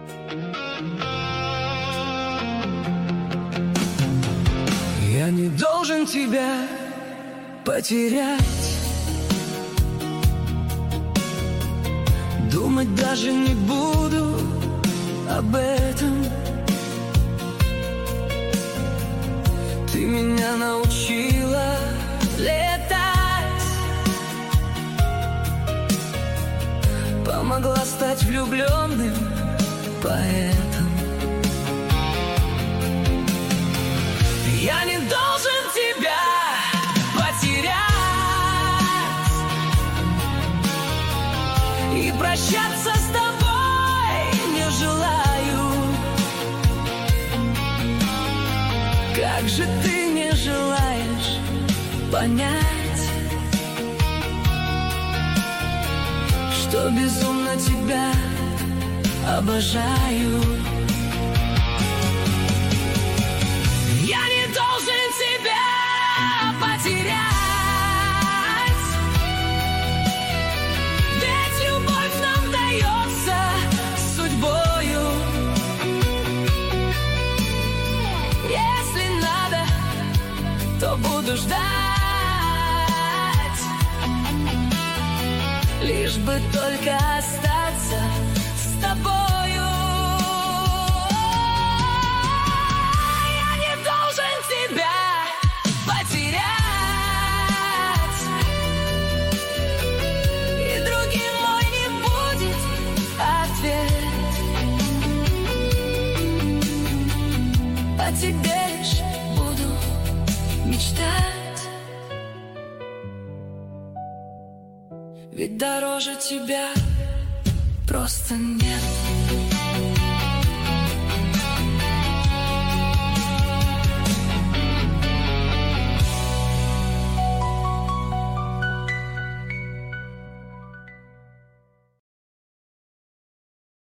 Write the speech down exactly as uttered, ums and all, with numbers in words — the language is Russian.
Я не должен тебя потерять, думать даже не буду об этом. Ты меня научила летать, помогла стать влюбленным поэтом. Я не должен тебя потерять, и прощаться с тобой не желаю. Как же ты не желаешь понять, что безумно тебя обожаю. Я не должен тебя потерять, ведь любовь нам дается судьбою. Если надо, то буду ждать, лишь бы только остаться с тобою. О тебе лишь буду мечтать, ведь дороже тебя просто нет.